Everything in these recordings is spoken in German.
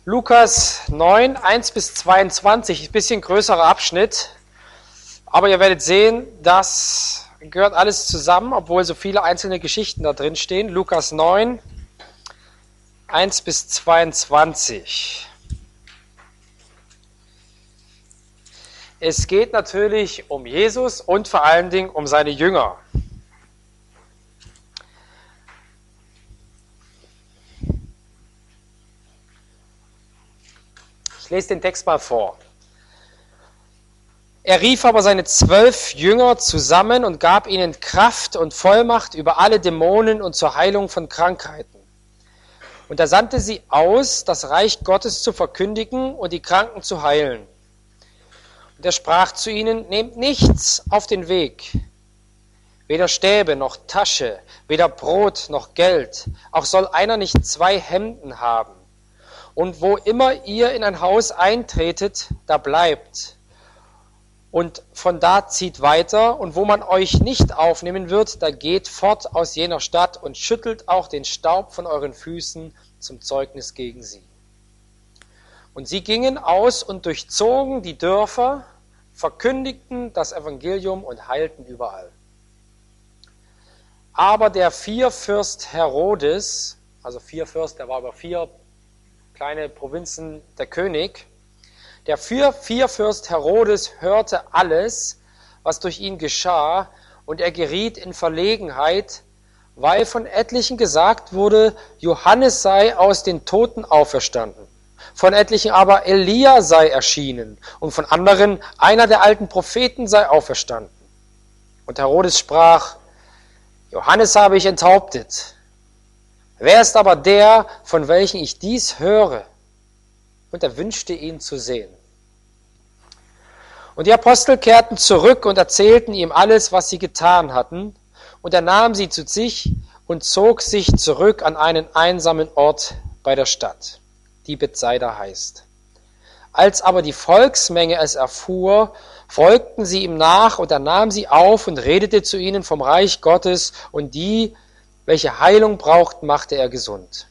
Lukas 9, 1 bis 22, ein bisschen größerer Abschnitt, aber ihr werdet sehen, das gehört alles zusammen, obwohl so viele einzelne Geschichten da drin stehen. Lukas 9, 1 bis 22. Es geht natürlich um Jesus und vor allen Dingen um seine Jünger. Ich lese den Text mal vor. Er rief aber seine 12 Jünger zusammen und gab ihnen Kraft und Vollmacht über alle Dämonen und zur Heilung von Krankheiten. Und er sandte sie aus, das Reich Gottes zu verkündigen und die Kranken zu heilen. Und er sprach zu ihnen, nehmt nichts auf den Weg, weder Stäbe noch Tasche, weder Brot noch Geld, auch soll einer nicht 2 Hemden haben. Und wo immer ihr in ein Haus eintretet, da bleibt. Und von da zieht weiter, und wo man euch nicht aufnehmen wird, da geht fort aus jener Stadt und schüttelt auch den Staub von euren Füßen zum Zeugnis gegen sie. Und sie gingen aus und durchzogen die Dörfer, verkündigten das Evangelium und heilten überall. Aber der Vierfürst Herodes, also Vierfürst, der war über 4 kleine Provinzen der König, der Vierfürst Herodes hörte alles, was durch ihn geschah, und er geriet in Verlegenheit, weil von etlichen gesagt wurde, Johannes sei aus den Toten auferstanden. Von etlichen aber Elia sei erschienen und von anderen einer der alten Propheten sei auferstanden. Und Herodes sprach, Johannes habe ich enthauptet. Wer ist aber der, von welchem ich dies höre? Und er wünschte ihn zu sehen. Und die Apostel kehrten zurück und erzählten ihm alles, was sie getan hatten. Und er nahm sie zu sich und zog sich zurück an einen einsamen Ort bei der Stadt, die Bethsaida heißt. Als aber die Volksmenge es erfuhr, folgten sie ihm nach, und er nahm sie auf und redete zu ihnen vom Reich Gottes, und die, welche Heilung brauchten, machte er gesund.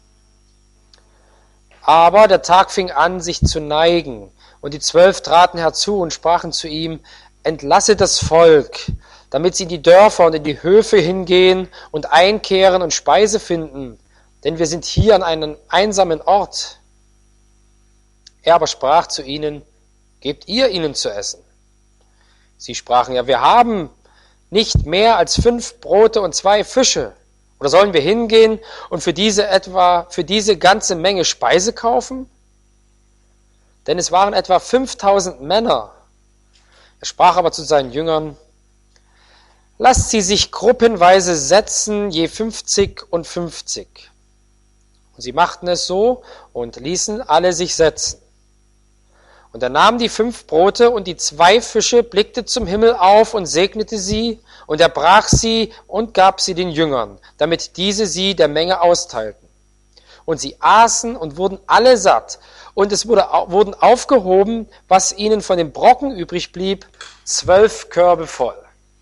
Aber der Tag fing an, sich zu neigen, und die 12 traten herzu und sprachen zu ihm, entlasse das Volk, damit sie in die Dörfer und in die Höfe hingehen und einkehren und Speise finden, denn wir sind hier an einem einsamen Ort. Er aber sprach zu ihnen, gebt ihr ihnen zu essen. Sie sprachen, ja, wir haben nicht mehr als 5 Brote und 2 Fische. Oder sollen wir hingehen und für diese ganze Menge Speise kaufen? Denn es waren etwa 5000 Männer. Er sprach aber zu seinen Jüngern, lasst sie sich gruppenweise setzen, je 50 und 50. Und sie machten es so und ließen alle sich setzen. Und er nahm die 5 Brote und die 2 Fische, blickte zum Himmel auf und segnete sie, und er brach sie und gab sie den Jüngern, damit diese sie der Menge austeilten. Und sie aßen und wurden alle satt, und es wurden aufgehoben, was ihnen von dem Brocken übrig blieb, 12 Körbe voll.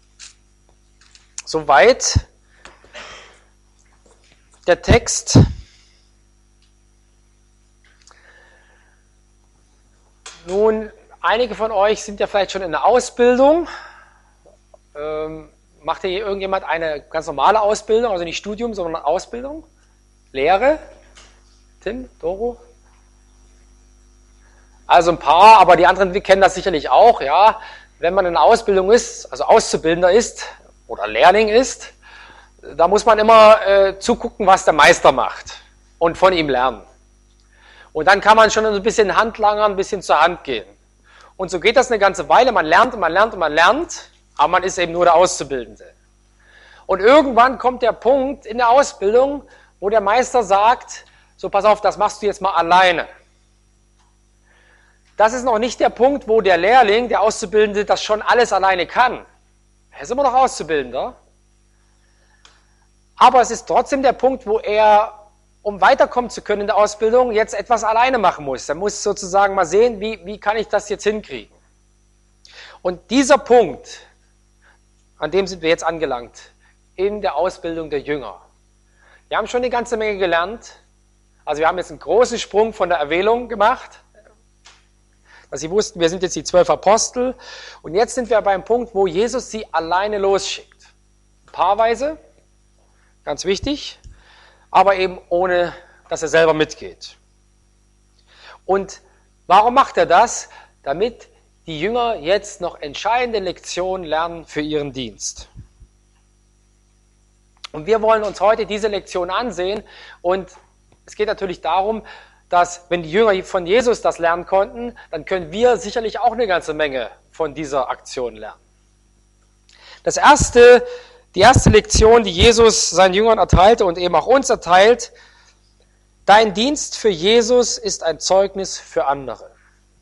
Soweit der Text. Nun, einige von euch sind ja vielleicht schon in der Ausbildung. Macht hier irgendjemand eine ganz normale Ausbildung, also nicht Studium, sondern Ausbildung? Lehre? Tim, Doro? Also ein paar, aber die anderen, wir kennen das sicherlich auch, ja. Wenn man in der Ausbildung ist, also Auszubildender ist oder Lehrling ist, da muss man immer zugucken, was der Meister macht und von ihm lernen. Und dann kann man schon ein bisschen handlangern, ein bisschen zur Hand gehen. Und so geht das eine ganze Weile. Man lernt und man lernt und man lernt, aber man ist eben nur der Auszubildende. Und irgendwann kommt der Punkt in der Ausbildung, wo der Meister sagt, so pass auf, das machst du jetzt mal alleine. Das ist noch nicht der Punkt, wo der Lehrling, der Auszubildende, das schon alles alleine kann. Er ist immer noch Auszubildender. Aber es ist trotzdem der Punkt, wo er, um weiterkommen zu können in der Ausbildung, jetzt etwas alleine machen muss. Er muss sozusagen mal sehen, wie kann ich das jetzt hinkriegen. Und dieser Punkt, an dem sind wir jetzt angelangt, in der Ausbildung der Jünger. Wir haben schon eine ganze Menge gelernt, Also wir haben jetzt einen großen Sprung von der Erwählung gemacht, dass sie wussten, wir sind jetzt die 12 Apostel. Und jetzt sind wir beim Punkt, wo Jesus sie alleine losschickt. Paarweise, ganz wichtig, aber eben ohne, dass er selber mitgeht. Und warum macht er das? Damit die Jünger jetzt noch entscheidende Lektionen lernen für ihren Dienst. Und wir wollen uns heute diese Lektion ansehen. Und es geht natürlich darum, dass wenn die Jünger von Jesus das lernen konnten, dann können wir sicherlich auch eine ganze Menge von dieser Aktion lernen. Die erste Lektion, die Jesus seinen Jüngern erteilte und eben auch uns erteilt: Dein Dienst für Jesus ist ein Zeugnis für andere.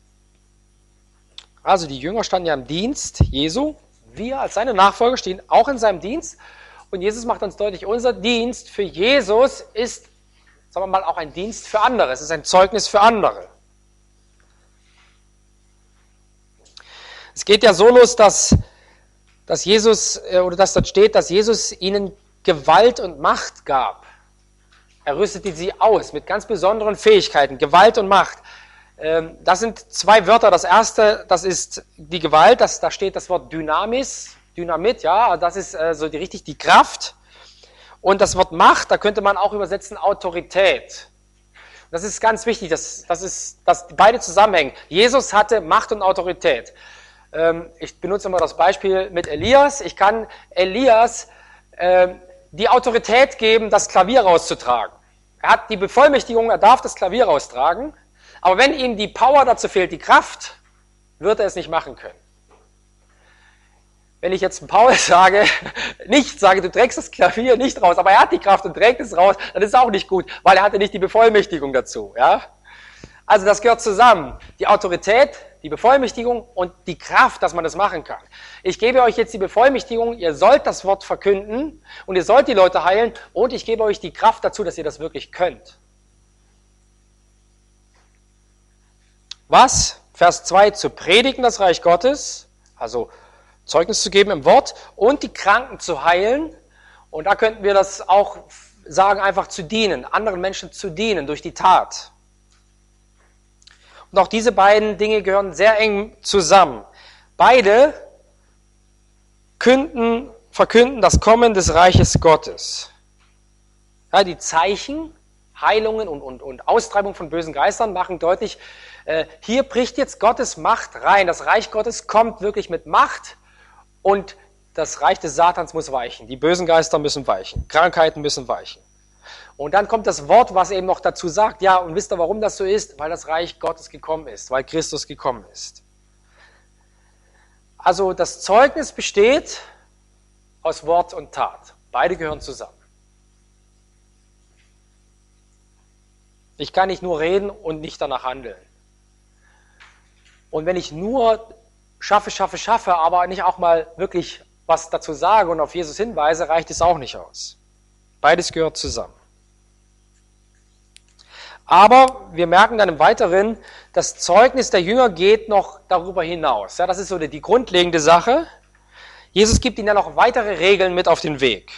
Also die Jünger standen ja im Dienst Jesu. Wir als seine Nachfolger stehen auch in seinem Dienst. Und Jesus macht uns deutlich, unser Dienst für Jesus ist, sagen wir mal, auch ein Dienst für andere. Es ist ein Zeugnis für andere. Es geht ja so los, dass Jesus, oder dass dort steht, dass Jesus ihnen Gewalt und Macht gab. Er rüstete sie aus mit ganz besonderen Fähigkeiten, Gewalt und Macht. Das sind zwei Wörter. Das erste, das ist die Gewalt, da steht das Wort Dynamit, ja, das ist so die Kraft. Und das Wort Macht, da könnte man auch übersetzen Autorität. Das ist ganz wichtig, dass beide zusammenhängen. Jesus hatte Macht und Autorität. Ich benutze immer das Beispiel mit Elias. Ich kann Elias die Autorität geben, das Klavier rauszutragen. Er hat die Bevollmächtigung, er darf das Klavier raustragen. Aber wenn ihm die Power dazu fehlt, die Kraft, wird er es nicht machen können. Wenn ich jetzt Paul sage, du trägst das Klavier nicht raus, aber er hat die Kraft und trägt es raus, dann ist es auch nicht gut, weil er hatte nicht die Bevollmächtigung dazu. Ja? Also das gehört zusammen. Die Autorität, die Bevollmächtigung und die Kraft, dass man das machen kann. Ich gebe euch jetzt die Bevollmächtigung, ihr sollt das Wort verkünden und ihr sollt die Leute heilen und ich gebe euch die Kraft dazu, dass ihr das wirklich könnt. Was? Vers 2, zu predigen das Reich Gottes, also Zeugnis zu geben im Wort und die Kranken zu heilen. Und da könnten wir das auch sagen, einfach zu dienen, anderen Menschen zu dienen durch die Tat. Und auch diese beiden Dinge gehören sehr eng zusammen. Beide verkünden das Kommen des Reiches Gottes. Ja, die Zeichen, Heilungen und Austreibung von bösen Geistern machen deutlich, hier bricht jetzt Gottes Macht rein. Das Reich Gottes kommt wirklich mit Macht und das Reich des Satans muss weichen. Die bösen Geister müssen weichen. Krankheiten müssen weichen. Und dann kommt das Wort, was eben noch dazu sagt, ja, und wisst ihr, warum das so ist? Weil das Reich Gottes gekommen ist, weil Christus gekommen ist. Also das Zeugnis besteht aus Wort und Tat. Beide gehören zusammen. Ich kann nicht nur reden und nicht danach handeln. Und wenn ich nur schaffe, aber nicht auch mal wirklich was dazu sage und auf Jesus hinweise, reicht es auch nicht aus. Beides gehört zusammen. Aber wir merken dann im Weiteren, das Zeugnis der Jünger geht noch darüber hinaus. Ja, das ist so die grundlegende Sache. Jesus gibt ihnen dann noch weitere Regeln mit auf den Weg.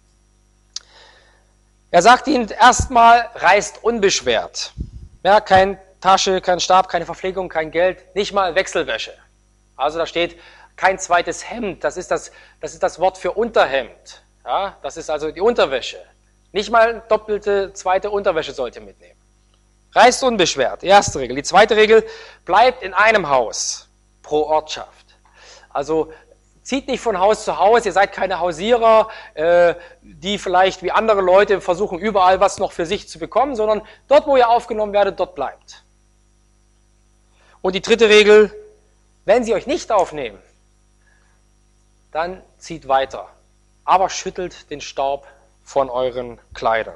Er sagt ihnen erstmal, reist unbeschwert. Ja, keine Tasche, kein Stab, keine Verpflegung, kein Geld, nicht mal Wechselwäsche. Also da steht kein zweites Hemd, das ist das Wort für Unterhemd. Ja, das ist also die Unterwäsche. Nicht mal doppelte, zweite Unterwäsche sollt ihr mitnehmen. Reist unbeschwert, erste Regel. Die zweite Regel, bleibt in einem Haus pro Ortschaft. Also zieht nicht von Haus zu Haus, ihr seid keine Hausierer, die vielleicht wie andere Leute versuchen, überall was noch für sich zu bekommen, sondern dort, wo ihr aufgenommen werdet, dort bleibt. Und die dritte Regel, wenn sie euch nicht aufnehmen, dann zieht weiter, aber schüttelt den Staub von euren Kleidern.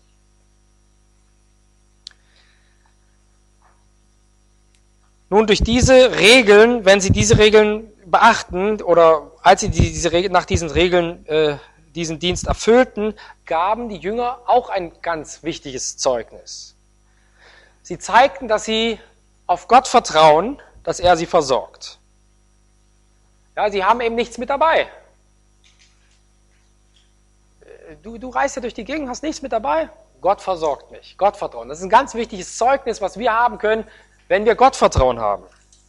Nun, durch diese Regeln, wenn Sie diese Regeln beachten oder als Sie nach diesen Regeln diesen Dienst erfüllten, gaben die Jünger auch ein ganz wichtiges Zeugnis. Sie zeigten, dass sie auf Gott vertrauen, dass er sie versorgt. Ja, sie haben eben nichts mit dabei. Du reist ja durch die Gegend, hast nichts mit dabei. Gott versorgt mich. Gottvertrauen. Das ist ein ganz wichtiges Zeugnis, was wir haben können, wenn wir Gottvertrauen haben.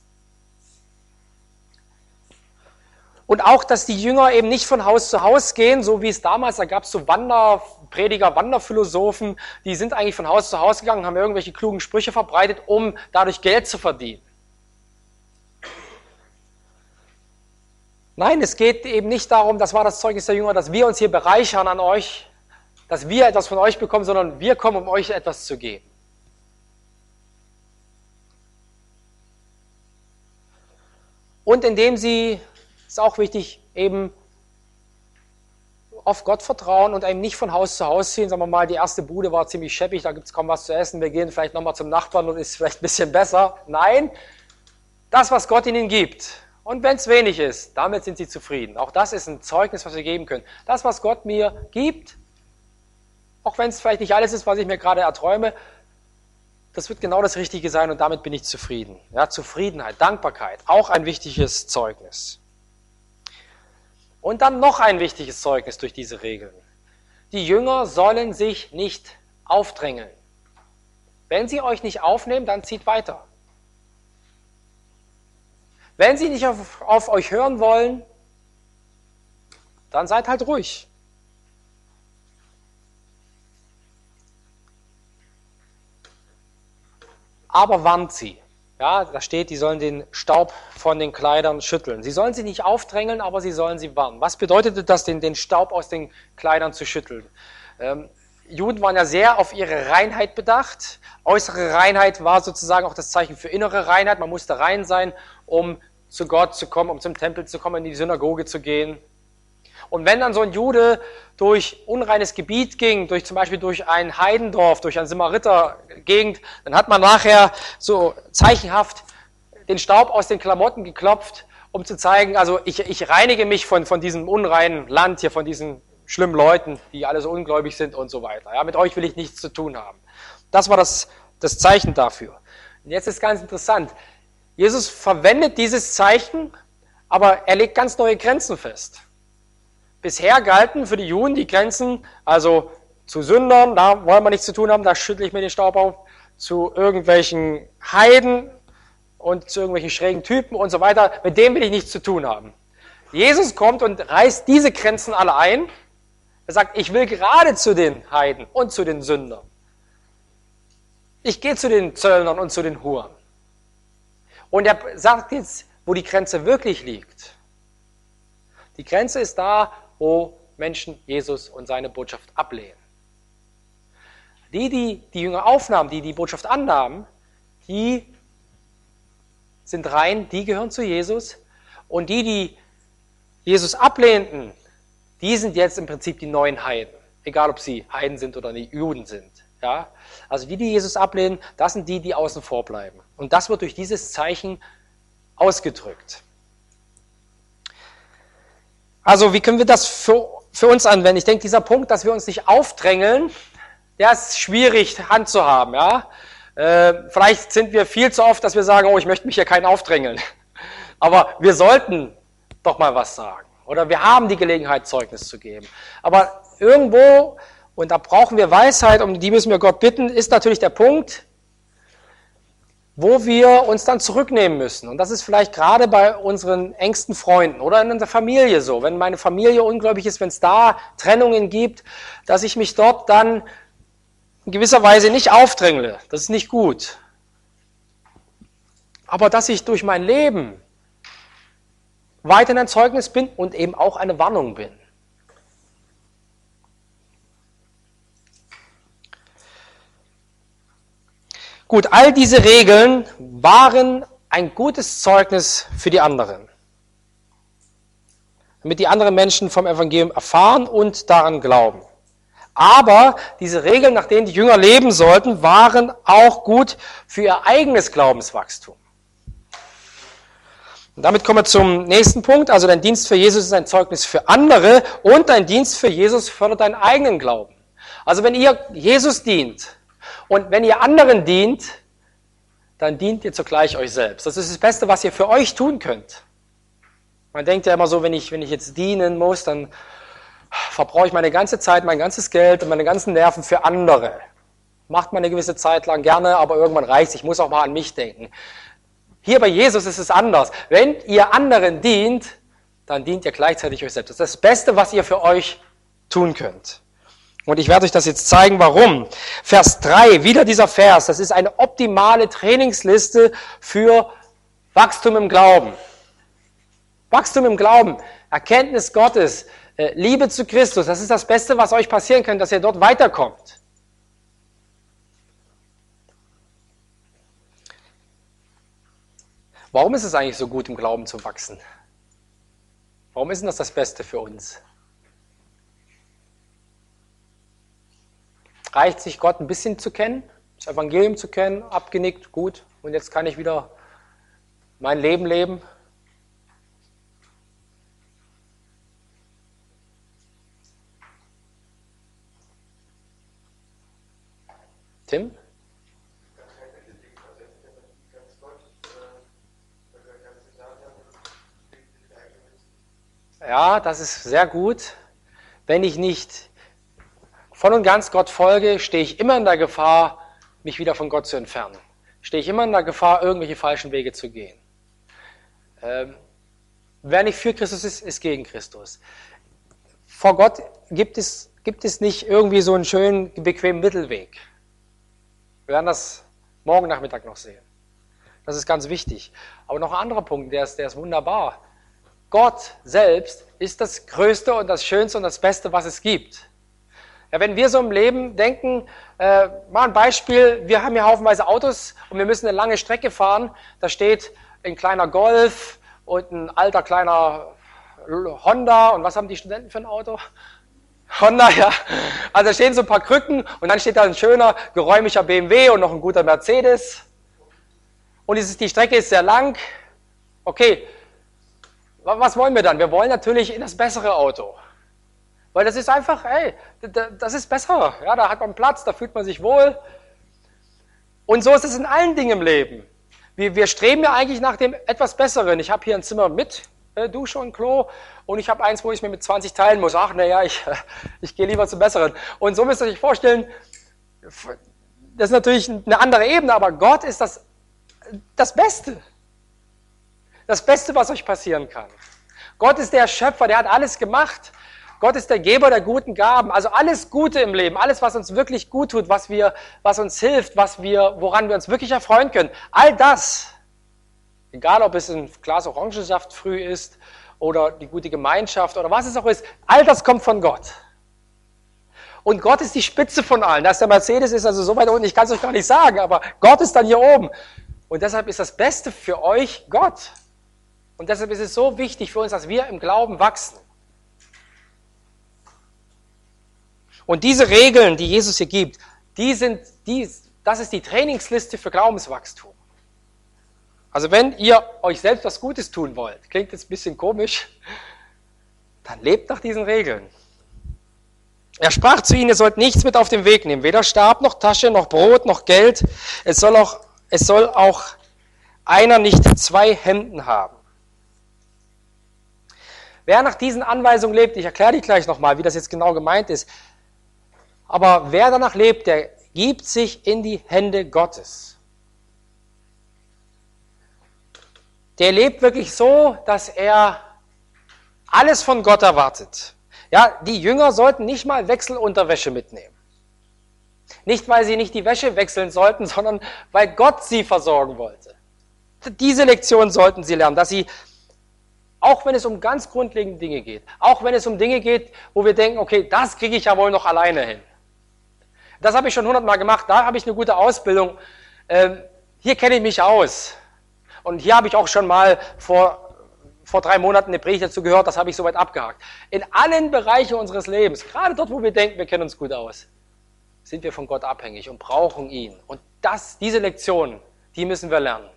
Und auch, dass die Jünger eben nicht von Haus zu Haus gehen, so wie es damals, da gab es so Wanderprediger, Wanderphilosophen, die sind eigentlich von Haus zu Haus gegangen, haben irgendwelche klugen Sprüche verbreitet, um dadurch Geld zu verdienen. Nein, es geht eben nicht darum, das war das Zeugnis der Jünger, dass wir uns hier bereichern an euch, dass wir etwas von euch bekommen, sondern wir kommen, um euch etwas zu geben. Und indem sie, ist auch wichtig, eben auf Gott vertrauen und eben nicht von Haus zu Haus ziehen. Sagen wir mal, die erste Bude war ziemlich scheppig, da gibt es kaum was zu essen, wir gehen vielleicht nochmal zum Nachbarn und ist vielleicht ein bisschen besser. Nein, das, was Gott ihnen gibt. Und wenn es wenig ist, damit sind sie zufrieden. Auch das ist ein Zeugnis, was wir geben können. Das, was Gott mir gibt, auch wenn es vielleicht nicht alles ist, was ich mir gerade erträume, das wird genau das Richtige sein und damit bin ich zufrieden. Ja, Zufriedenheit, Dankbarkeit, auch ein wichtiges Zeugnis. Und dann noch ein wichtiges Zeugnis durch diese Regeln. Die Jünger sollen sich nicht aufdrängeln. Wenn sie euch nicht aufnehmen, dann zieht weiter. Wenn sie nicht auf euch hören wollen, dann seid halt ruhig. Aber warnt sie. Ja, da steht, die sollen den Staub von den Kleidern schütteln. Sie sollen sie nicht aufdrängeln, aber sie sollen sie warnen. Was bedeutet das, den Staub aus den Kleidern zu schütteln? Juden waren ja sehr auf ihre Reinheit bedacht. Äußere Reinheit war sozusagen auch das Zeichen für innere Reinheit. Man musste rein sein, um zu Gott zu kommen, um zum Tempel zu kommen, in die Synagoge zu gehen. Und wenn dann so ein Jude durch unreines Gebiet ging, zum Beispiel durch ein Heidendorf, durch eine Samaritergegend, dann hat man nachher so zeichenhaft den Staub aus den Klamotten geklopft, um zu zeigen, also ich reinige mich von diesem unreinen Land hier, von diesen schlimmen Leuten, die alle so ungläubig sind und so weiter. Ja, mit euch will ich nichts zu tun haben. Das war das Zeichen dafür. Und jetzt ist ganz interessant. Jesus verwendet dieses Zeichen, aber er legt ganz neue Grenzen fest. Bisher galten für die Juden die Grenzen, also zu Sündern, da wollen wir nichts zu tun haben, da schüttle ich mir den Staub auf, zu irgendwelchen Heiden und zu irgendwelchen schrägen Typen und so weiter, mit dem will ich nichts zu tun haben. Jesus kommt und reißt diese Grenzen alle ein. Er sagt, ich will gerade zu den Heiden und zu den Sündern. Ich gehe zu den Zöllnern und zu den Huren. Und er sagt jetzt, wo die Grenze wirklich liegt. Die Grenze ist da, wo Menschen Jesus und seine Botschaft ablehnen. Die Jünger aufnahmen, die Botschaft annahmen, die sind rein, die gehören zu Jesus. Und die Jesus ablehnten, die sind jetzt im Prinzip die neuen Heiden. Egal, ob sie Heiden sind oder nicht Juden sind. Ja? Also die Jesus ablehnen, das sind die außen vor bleiben. Und das wird durch dieses Zeichen ausgedrückt. Also wie können wir das für uns anwenden? Ich denke, dieser Punkt, dass wir uns nicht aufdrängeln, der ist schwierig handzuhaben. Ja? Vielleicht sind wir viel zu oft, dass wir sagen, oh, ich möchte mich hier keinen aufdrängeln. Aber wir sollten doch mal was sagen. Oder wir haben die Gelegenheit, Zeugnis zu geben. Aber irgendwo, und da brauchen wir Weisheit, um die müssen wir Gott bitten, ist natürlich der Punkt, wo wir uns dann zurücknehmen müssen. Und das ist vielleicht gerade bei unseren engsten Freunden oder in unserer Familie so. Wenn meine Familie ungläubig ist, wenn es da Trennungen gibt, dass ich mich dort dann in gewisser Weise nicht aufdrängle. Das ist nicht gut. Aber dass ich durch mein Leben weiterhin ein Zeugnis bin und eben auch eine Warnung bin. Gut, all diese Regeln waren ein gutes Zeugnis für die anderen. Damit die anderen Menschen vom Evangelium erfahren und daran glauben. Aber diese Regeln, nach denen die Jünger leben sollten, waren auch gut für ihr eigenes Glaubenswachstum. Und damit kommen wir zum nächsten Punkt. Also dein Dienst für Jesus ist ein Zeugnis für andere und dein Dienst für Jesus fördert deinen eigenen Glauben. Also wenn ihr Jesus dient, und wenn ihr anderen dient, dann dient ihr zugleich euch selbst. Das ist das Beste, was ihr für euch tun könnt. Man denkt ja immer so, wenn ich jetzt dienen muss, dann verbrauche ich meine ganze Zeit, mein ganzes Geld und meine ganzen Nerven für andere. Macht man eine gewisse Zeit lang gerne, aber irgendwann reicht es. Ich muss auch mal an mich denken. Hier bei Jesus ist es anders. Wenn ihr anderen dient, dann dient ihr gleichzeitig euch selbst. Das ist das Beste, was ihr für euch tun könnt. Und ich werde euch das jetzt zeigen, warum. Vers 3, wieder dieser Vers, das ist eine optimale Trainingsliste für Wachstum im Glauben. Wachstum im Glauben, Erkenntnis Gottes, Liebe zu Christus, das ist das Beste, was euch passieren kann, dass ihr dort weiterkommt. Warum ist es eigentlich so gut, im Glauben zu wachsen? Warum ist denn das Beste für uns? Reicht sich Gott ein bisschen zu kennen, das Evangelium zu kennen, abgenickt, gut, und jetzt kann ich wieder mein Leben leben? Tim? Ja, das ist sehr gut. Wenn ich nicht voll und ganz Gott folge, stehe ich immer in der Gefahr, mich wieder von Gott zu entfernen. Stehe ich immer in der Gefahr, irgendwelche falschen Wege zu gehen. Wer nicht für Christus ist, ist gegen Christus. Vor Gott gibt es nicht irgendwie so einen schönen, bequemen Mittelweg. Wir werden das morgen Nachmittag noch sehen. Das ist ganz wichtig. Aber noch ein anderer Punkt, der ist wunderbar. Gott selbst ist das Größte und das Schönste und das Beste, was es gibt. Ja, wenn wir so im Leben denken, mal ein Beispiel, wir haben hier haufenweise Autos und wir müssen eine lange Strecke fahren, da steht ein kleiner Golf und ein alter kleiner Honda, und was haben die Studenten für ein Auto? Honda, ja. Also da stehen so ein paar Krücken und dann steht da ein schöner, geräumiger BMW und noch ein guter Mercedes. Und die Strecke ist sehr lang. Okay, was wollen wir dann? Wir wollen natürlich in das bessere Auto. Weil das ist einfach, das ist besser. Ja, da hat man Platz, da fühlt man sich wohl. Und so ist es in allen Dingen im Leben. Wir streben ja eigentlich nach dem etwas Besseren. Ich habe hier ein Zimmer mit Dusche und Klo und ich habe eins, wo ich mir mit 20 teilen muss. Ach, naja, ich gehe lieber zum Besseren. Und so müsst ihr euch vorstellen, das ist natürlich eine andere Ebene, aber Gott ist das Beste. Das Beste, was euch passieren kann. Gott ist der Schöpfer, der hat alles gemacht. Gott ist der Geber der guten Gaben. Also alles Gute im Leben, alles, was uns wirklich gut tut, was uns hilft, woran wir uns wirklich erfreuen können. All das, egal ob es ein Glas Orangensaft früh ist oder die gute Gemeinschaft oder was es auch ist, all das kommt von Gott. Und Gott ist die Spitze von allen. Dass der Mercedes ist also so weit unten, ich kann es euch gar nicht sagen, aber Gott ist dann hier oben. Und deshalb ist das Beste für euch Gott. Und deshalb ist es so wichtig für uns, dass wir im Glauben wachsen. Und diese Regeln, die Jesus hier gibt, das ist die Trainingsliste für Glaubenswachstum. Also wenn ihr euch selbst was Gutes tun wollt, klingt jetzt ein bisschen komisch, dann lebt nach diesen Regeln. Er sprach zu ihnen, ihr sollt nichts mit auf den Weg nehmen, weder Stab noch Tasche noch Brot noch Geld. Es soll auch einer nicht 2 Hemden haben. Wer nach diesen Anweisungen lebt, ich erkläre die gleich nochmal, wie das jetzt genau gemeint ist, aber wer danach lebt, der gibt sich in die Hände Gottes. Der lebt wirklich so, dass er alles von Gott erwartet. Ja, die Jünger sollten nicht mal Wechselunterwäsche mitnehmen. Nicht, weil sie nicht die Wäsche wechseln sollten, sondern weil Gott sie versorgen wollte. Diese Lektion sollten sie lernen, dass sie, auch wenn es um ganz grundlegende Dinge geht, auch wenn es um Dinge geht, wo wir denken, okay, das kriege ich ja wohl noch alleine hin. Das habe ich schon 100-mal gemacht, da habe ich eine gute Ausbildung, hier kenne ich mich aus. Und hier habe ich auch schon mal vor 3 Monaten eine Predigt dazu gehört, das habe ich soweit abgehakt. In allen Bereichen unseres Lebens, gerade dort, wo wir denken, wir kennen uns gut aus, sind wir von Gott abhängig und brauchen ihn. Und diese Lektion, die müssen wir lernen.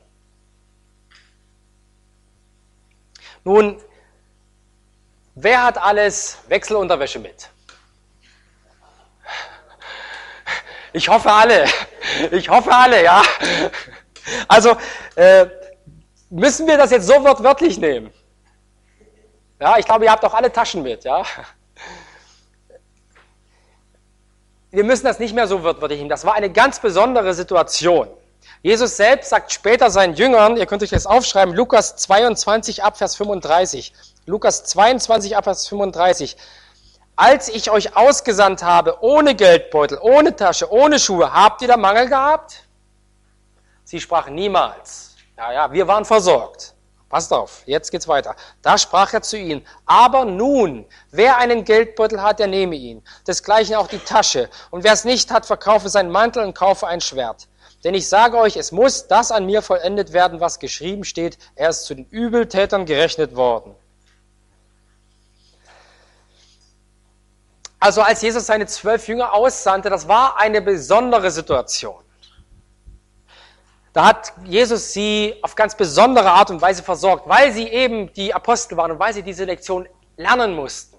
Nun, wer hat alles Wechselunterwäsche mit? Ich hoffe alle. Ich hoffe alle, ja. Also, müssen wir das jetzt so wortwörtlich nehmen? Ja, ich glaube, ihr habt auch alle Taschen mit, ja. wir müssen das nicht mehr so wörtlich nehmen. Das war eine ganz besondere Situation. Jesus selbst sagt später seinen Jüngern, ihr könnt euch das aufschreiben, Lukas 22 ab Vers 35. Lukas 22 ab Vers 35. Als ich euch ausgesandt habe, ohne Geldbeutel, ohne Tasche, ohne Schuhe, habt ihr da Mangel gehabt? Sie sprachen niemals. Ja, wir waren versorgt. Passt auf, jetzt geht's weiter. Da sprach er zu ihnen, aber nun, wer einen Geldbeutel hat, der nehme ihn. Desgleichen auch die Tasche. Und wer es nicht hat, verkaufe seinen Mantel und kaufe ein Schwert. Denn ich sage euch, es muss das an mir vollendet werden, was geschrieben steht. Er ist zu den Übeltätern gerechnet worden. Also als Jesus seine 12 Jünger aussandte, das war eine besondere Situation. Da hat Jesus sie auf ganz besondere Art und Weise versorgt, weil sie eben die Apostel waren und weil sie diese Lektion lernen mussten.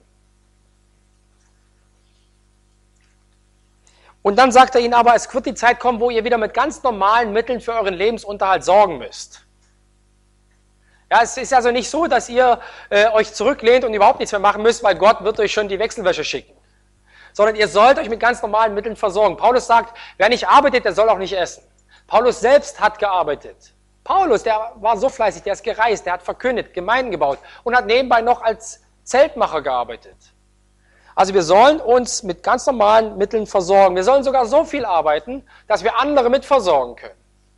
Und dann sagt er ihnen aber, es wird die Zeit kommen, wo ihr wieder mit ganz normalen Mitteln für euren Lebensunterhalt sorgen müsst. Ja, es ist also nicht so, dass ihr euch zurücklehnt und überhaupt nichts mehr machen müsst, weil Gott wird euch schon die Wechselwäsche schicken. Sondern ihr sollt euch mit ganz normalen Mitteln versorgen. Paulus sagt, wer nicht arbeitet, der soll auch nicht essen. Paulus selbst hat gearbeitet. Paulus, der war so fleißig, der ist gereist, der hat verkündet, Gemeinden gebaut und hat nebenbei noch als Zeltmacher gearbeitet. Also wir sollen uns mit ganz normalen Mitteln versorgen. Wir sollen sogar so viel arbeiten, dass wir andere mit versorgen können.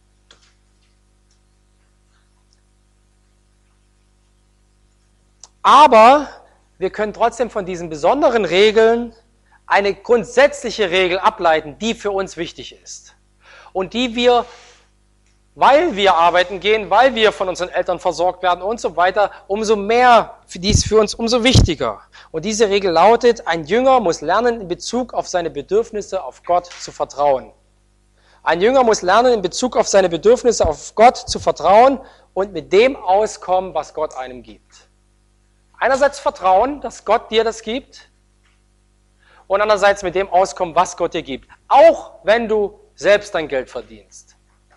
Aber wir können trotzdem von diesen besonderen Regeln eine grundsätzliche Regel ableiten, die für uns wichtig ist. Und die wir, weil wir arbeiten gehen, weil wir von unseren Eltern versorgt werden und so weiter, umso mehr, die ist für uns umso wichtiger. Und diese Regel lautet, ein Jünger muss lernen, in Bezug auf seine Bedürfnisse auf Gott zu vertrauen. Ein Jünger muss lernen, in Bezug auf seine Bedürfnisse auf Gott zu vertrauen und mit dem auskommen, was Gott einem gibt. Einerseits vertrauen, dass Gott dir das gibt und andererseits mit dem auskommen, was Gott dir gibt. Auch wenn du selbst dein Geld verdienst.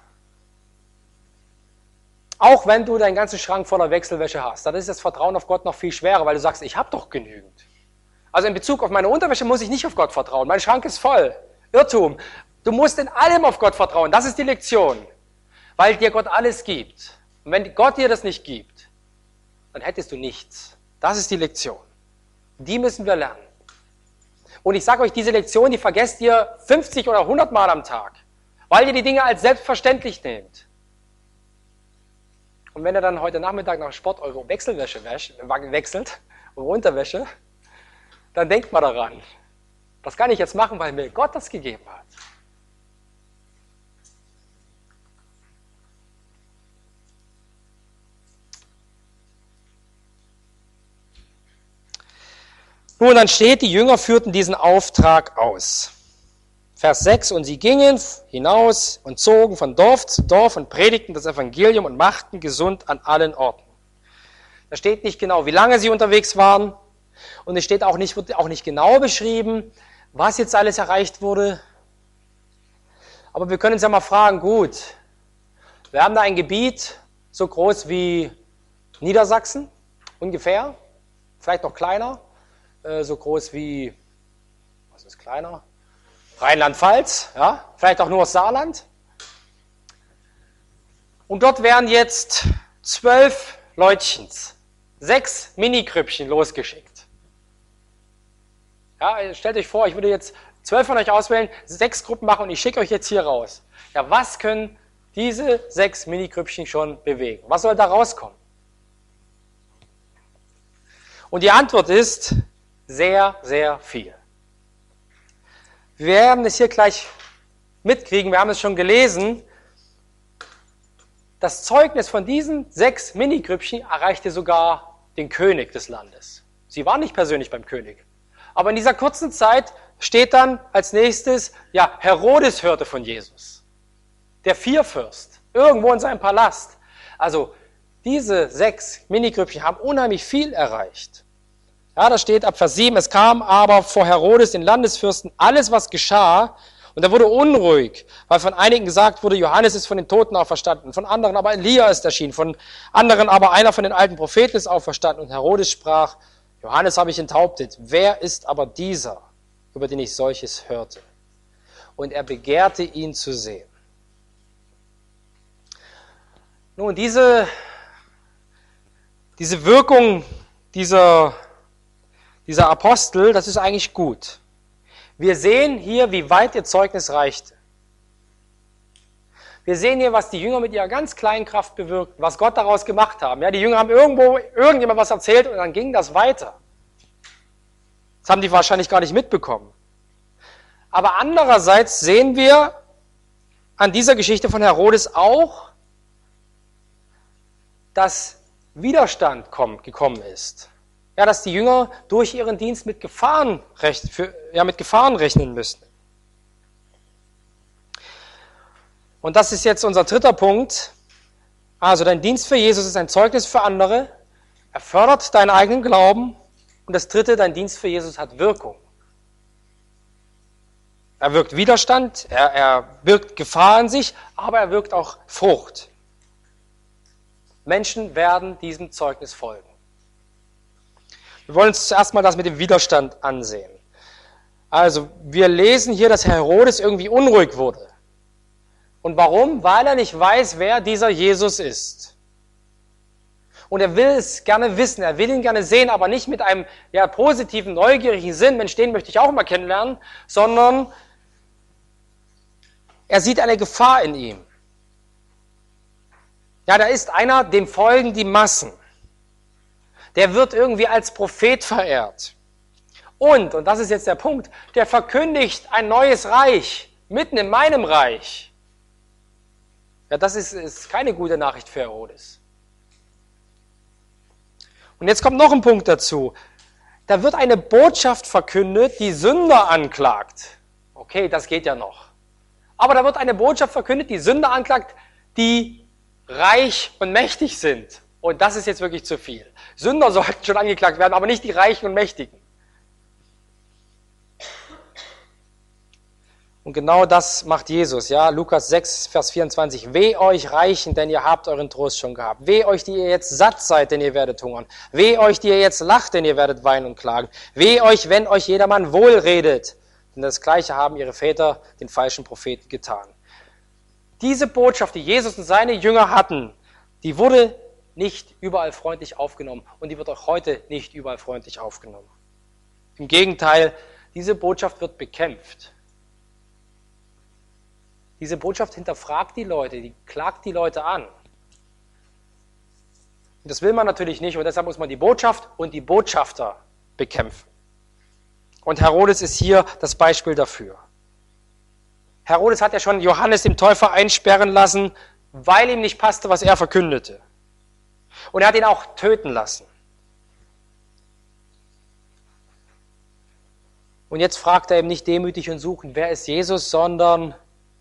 Auch wenn du deinen ganzen Schrank voller Wechselwäsche hast, dann ist das Vertrauen auf Gott noch viel schwerer, weil du sagst, ich habe doch genügend. Also in Bezug auf meine Unterwäsche muss ich nicht auf Gott vertrauen. Mein Schrank ist voll. Irrtum. Du musst in allem auf Gott vertrauen. Das ist die Lektion. Weil dir Gott alles gibt. Und wenn Gott dir das nicht gibt, dann hättest du nichts. Das ist die Lektion. Die müssen wir lernen. Und ich sage euch, diese Lektion, die vergesst ihr 50 oder 100 Mal am Tag, weil ihr die Dinge als selbstverständlich nehmt. Und wenn ihr dann heute Nachmittag nach Sport eure Wechselwäsche wechselt, eure Unterwäsche, dann denkt mal daran, das kann ich jetzt machen, weil mir Gott das gegeben hat. Nun, dann steht, die Jünger führten diesen Auftrag aus. Vers 6, und sie gingen hinaus und zogen von Dorf zu Dorf und predigten das Evangelium und machten gesund an allen Orten. Da steht nicht genau, wie lange sie unterwegs waren und es steht auch nicht, wird auch nicht genau beschrieben, was jetzt alles erreicht wurde. Aber wir können uns ja mal fragen, gut, wir haben da ein Gebiet so groß wie Niedersachsen, ungefähr, vielleicht noch kleiner. So groß wie, was ist kleiner? Rheinland-Pfalz, ja, vielleicht auch nur das Saarland. Und dort werden jetzt 12 Leutchens, 6 Minikrüppchen losgeschickt. Ja, stellt euch vor, ich würde jetzt 12 von euch auswählen, 6 Gruppen machen und ich schicke euch jetzt hier raus. Ja, was können diese 6 Minikrüppchen schon bewegen? Was soll da rauskommen? Und die Antwort ist, sehr, sehr viel. Wir werden es hier gleich mitkriegen, wir haben es schon gelesen. Das Zeugnis von diesen 6 Minigrüppchen erreichte sogar den König des Landes. Sie waren nicht persönlich beim König. Aber in dieser kurzen Zeit steht dann als nächstes, ja, Herodes hörte von Jesus. Der Vierfürst, irgendwo in seinem Palast. Also diese 6 Minigrüppchen haben unheimlich viel erreicht. Ja, da steht ab Vers 7, es kam aber vor Herodes, den Landesfürsten, alles, was geschah, und er wurde unruhig, weil von einigen gesagt wurde, Johannes ist von den Toten auferstanden, von anderen aber Elia ist erschienen, von anderen aber einer von den alten Propheten ist auferstanden. Und Herodes sprach, Johannes habe ich enthauptet, wer ist aber dieser, über den ich solches hörte? und er begehrte ihn zu sehen. Nun, diese Wirkung dieser Apostel, das ist eigentlich gut. Wir sehen hier, wie weit ihr Zeugnis reichte. Wir sehen hier, was die Jünger mit ihrer ganz kleinen Kraft bewirkten, was Gott daraus gemacht haben. Ja, die Jünger haben irgendjemand was erzählt und dann ging das weiter. Das haben die wahrscheinlich gar nicht mitbekommen. Aber andererseits sehen wir an dieser Geschichte von Herodes auch, dass Widerstand gekommen ist. Ja, dass die Jünger durch ihren Dienst mit Gefahren rechnen müssen. Und das ist jetzt unser dritter Punkt. Also dein Dienst für Jesus ist ein Zeugnis für andere. Er fördert deinen eigenen Glauben. Und das dritte, dein Dienst für Jesus hat Wirkung. Er wirkt Widerstand, er wirkt Gefahr in sich, aber er wirkt auch Frucht. Menschen werden diesem Zeugnis folgen. Wir wollen uns zuerst mal das mit dem Widerstand ansehen. Also, wir lesen hier, dass Herodes irgendwie unruhig wurde. Und warum? Weil er nicht weiß, wer dieser Jesus ist. Und er will es gerne wissen, er will ihn gerne sehen, aber nicht mit einem positiven, neugierigen Sinn, Mensch, den möchte ich auch mal kennenlernen, sondern er sieht eine Gefahr in ihm. Ja, da ist einer, dem folgen die Massen. Der wird irgendwie als Prophet verehrt. Und das ist jetzt der Punkt, der verkündigt ein neues Reich, mitten in meinem Reich. Ja, das ist keine gute Nachricht für Herodes. Und jetzt kommt noch ein Punkt dazu. Da wird eine Botschaft verkündet, die Sünder anklagt. Okay, das geht ja noch. Aber da wird eine Botschaft verkündet, die Sünder anklagt, die reich und mächtig sind. Und das ist jetzt wirklich zu viel. Sünder sollten schon angeklagt werden, aber nicht die Reichen und Mächtigen. Und genau das macht Jesus. Ja, Lukas 6, Vers 24. Weh euch Reichen, denn ihr habt euren Trost schon gehabt. Weh euch, die ihr jetzt satt seid, denn ihr werdet hungern. Weh euch, die ihr jetzt lacht, denn ihr werdet weinen und klagen. Weh euch, wenn euch jedermann wohl redet. Denn das Gleiche haben ihre Väter den falschen Propheten getan. Diese Botschaft, die Jesus und seine Jünger hatten, die wurde nicht überall freundlich aufgenommen und die wird auch heute nicht überall freundlich aufgenommen. Im Gegenteil, diese Botschaft wird bekämpft. Diese Botschaft hinterfragt die Leute, die klagt die Leute an. Und das will man natürlich nicht und deshalb muss man die Botschaft und die Botschafter bekämpfen. Und Herodes ist hier das Beispiel dafür. Herodes hat ja schon Johannes den Täufer einsperren lassen, weil ihm nicht passte, was er verkündete. Und er hat ihn auch töten lassen. Und jetzt fragt er eben nicht demütig und suchend, wer ist Jesus, sondern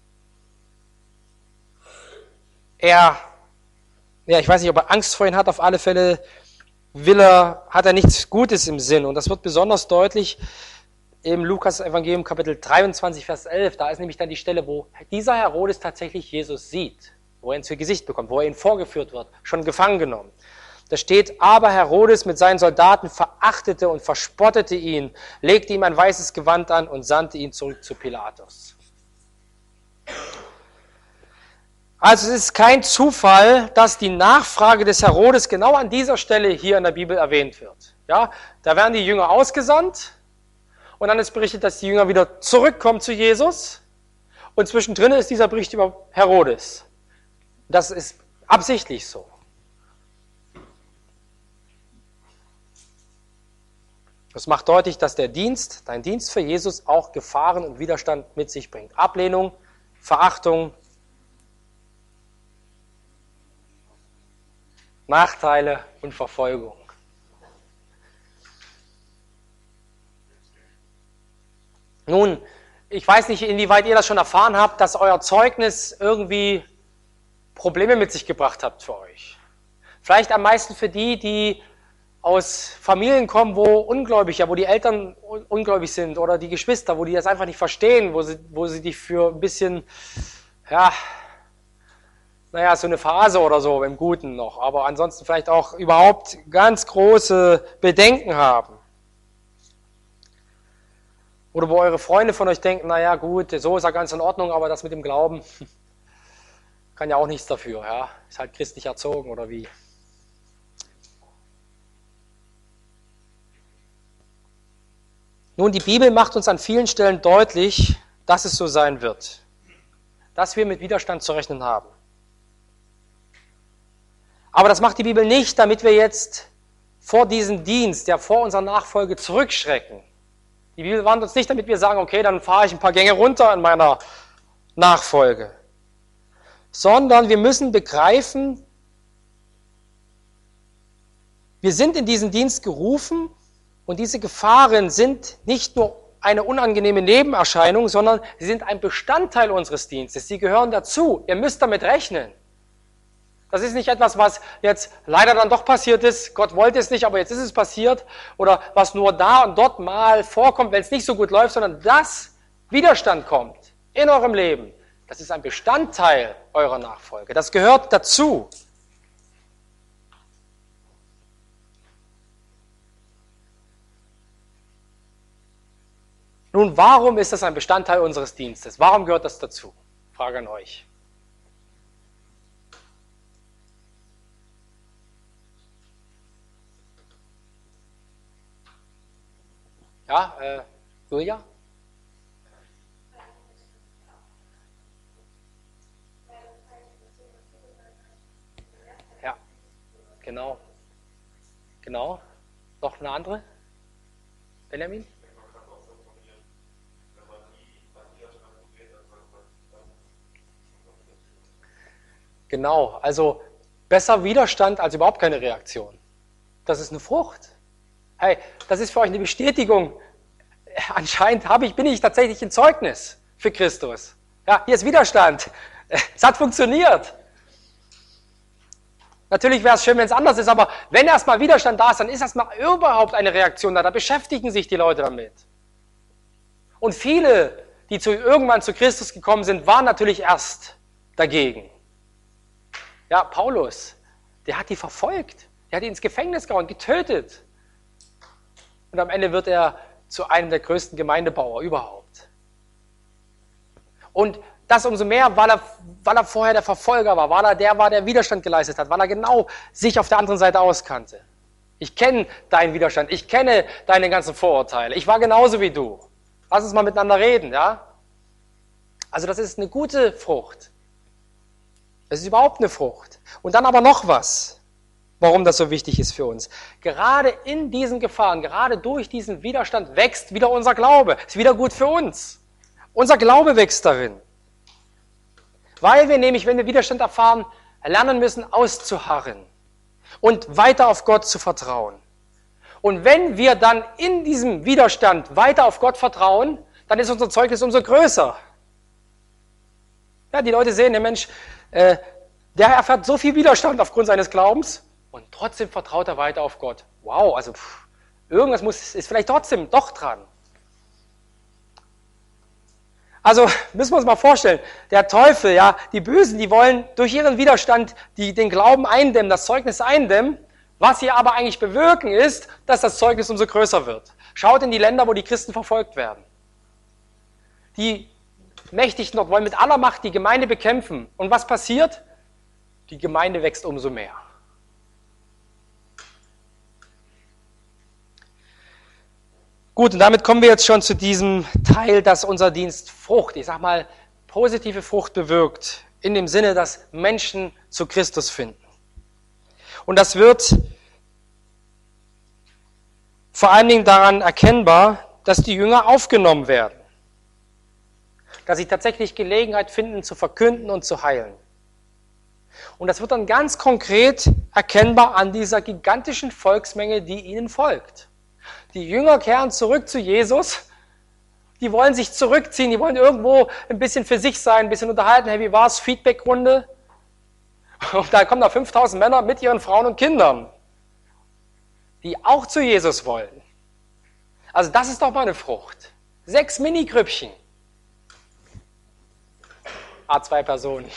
ich weiß nicht, ob er Angst vor ihm hat, auf alle Fälle hat er nichts Gutes im Sinn. Und das wird besonders deutlich im Lukas-Evangelium Kapitel 23, Vers 11. Da ist nämlich dann die Stelle, wo dieser Herodes tatsächlich Jesus sieht, wo er ihn zu Gesicht bekommt, wo er ihm vorgeführt wird, schon gefangen genommen. Da steht, aber Herodes mit seinen Soldaten verachtete und verspottete ihn, legte ihm ein weißes Gewand an und sandte ihn zurück zu Pilatus. Also es ist kein Zufall, dass die Nachfrage des Herodes genau an dieser Stelle hier in der Bibel erwähnt wird. Ja, da werden die Jünger ausgesandt und dann ist berichtet, dass die Jünger wieder zurückkommen zu Jesus und zwischendrin ist dieser Bericht über Herodes. Das ist absichtlich so. Das macht deutlich, dass dein Dienst für Jesus auch Gefahren und Widerstand mit sich bringt. Ablehnung, Verachtung, Nachteile und Verfolgung. Nun, ich weiß nicht, inwieweit ihr das schon erfahren habt, dass euer Zeugnis irgendwie Probleme mit sich gebracht habt für euch. Vielleicht am meisten für die, die aus Familien kommen, wo die Eltern ungläubig sind oder die Geschwister, wo die das einfach nicht verstehen, wo sie dich für ein bisschen, so eine Phase oder so im Guten noch, aber ansonsten vielleicht auch überhaupt ganz große Bedenken haben. Oder wo eure Freunde von euch denken, naja gut, so ist ja ganz in Ordnung, aber das mit dem Glauben kann ja auch nichts dafür. Ja? Ist halt christlich erzogen oder wie. Nun, die Bibel macht uns an vielen Stellen deutlich, dass es so sein wird. Dass wir mit Widerstand zu rechnen haben. Aber das macht die Bibel nicht, damit wir jetzt vor diesem Dienst, ja vor unserer Nachfolge zurückschrecken. Die Bibel warnt uns nicht, damit wir sagen, okay, dann fahre ich ein paar Gänge runter in meiner Nachfolge. Sondern wir müssen begreifen, wir sind in diesen Dienst gerufen und diese Gefahren sind nicht nur eine unangenehme Nebenerscheinung, sondern sie sind ein Bestandteil unseres Dienstes. Sie gehören dazu. Ihr müsst damit rechnen. Das ist nicht etwas, was jetzt leider dann doch passiert ist. Gott wollte es nicht, aber jetzt ist es passiert. Oder was nur da und dort mal vorkommt, wenn es nicht so gut läuft, sondern dass Widerstand kommt in eurem Leben. Das ist ein Bestandteil eurer Nachfolge. Das gehört dazu. Nun, warum ist das ein Bestandteil unseres Dienstes? Warum gehört das dazu? Frage an euch. Ja, Julia? Ja, genau. Genau. Noch eine andere? Benjamin? Genau, also besser Widerstand als überhaupt keine Reaktion. Das ist eine Frucht. Hey, das ist für euch eine Bestätigung. Anscheinend bin ich tatsächlich ein Zeugnis für Christus. Ja, hier ist Widerstand. Es hat funktioniert. Natürlich wäre es schön, wenn es anders ist, aber wenn erstmal Widerstand da ist, dann ist erstmal überhaupt eine Reaktion da. Da beschäftigen sich die Leute damit. Und viele, die irgendwann zu Christus gekommen sind, waren natürlich erst dagegen. Ja, Paulus, der hat die verfolgt. Der hat die ins Gefängnis gehauen, getötet. Und am Ende wird er zu einem der größten Gemeindebauer überhaupt. Und das umso mehr, weil er vorher der Verfolger war, weil er der war, der Widerstand geleistet hat, weil er genau sich auf der anderen Seite auskannte. Ich kenne deinen Widerstand, ich kenne deine ganzen Vorurteile. Ich war genauso wie du. Lass uns mal miteinander reden, ja? Also das ist eine gute Frucht. Es ist überhaupt eine Frucht. Und dann aber noch was, warum das so wichtig ist für uns. Gerade in diesen Gefahren, gerade durch diesen Widerstand wächst wieder unser Glaube. Ist wieder gut für uns. Unser Glaube wächst darin. Weil wir nämlich, wenn wir Widerstand erfahren, lernen müssen, auszuharren und weiter auf Gott zu vertrauen. Und wenn wir dann in diesem Widerstand weiter auf Gott vertrauen, dann ist unser Zeugnis umso größer. Ja, die Leute sehen, der Mensch, der erfährt so viel Widerstand aufgrund seines Glaubens und trotzdem vertraut er weiter auf Gott. Wow, also irgendwas ist vielleicht trotzdem doch dran. Also müssen wir uns mal vorstellen, der Teufel, ja, die Bösen, die wollen durch ihren Widerstand den Glauben eindämmen, das Zeugnis eindämmen. Was sie aber eigentlich bewirken ist, dass das Zeugnis umso größer wird. Schaut in die Länder, wo die Christen verfolgt werden. Die Mächtigen dort wollen mit aller Macht die Gemeinde bekämpfen. Und was passiert? Die Gemeinde wächst umso mehr. Gut, und damit kommen wir jetzt schon zu diesem Teil, dass unser Dienst Frucht, ich sag mal, positive Frucht bewirkt, in dem Sinne, dass Menschen zu Christus finden. Und das wird vor allen Dingen daran erkennbar, dass die Jünger aufgenommen werden. Dass sie tatsächlich Gelegenheit finden, zu verkünden und zu heilen. Und das wird dann ganz konkret erkennbar an dieser gigantischen Volksmenge, die ihnen folgt. Die Jünger kehren zurück zu Jesus, die wollen sich zurückziehen, die wollen irgendwo ein bisschen für sich sein, ein bisschen unterhalten. Hey, wie war's? Feedbackrunde. Und da kommen da 5000 Männer mit ihren Frauen und Kindern, die auch zu Jesus wollen. Also das ist doch mal eine Frucht. 6 Mini-Grüppchen. A2 Personen.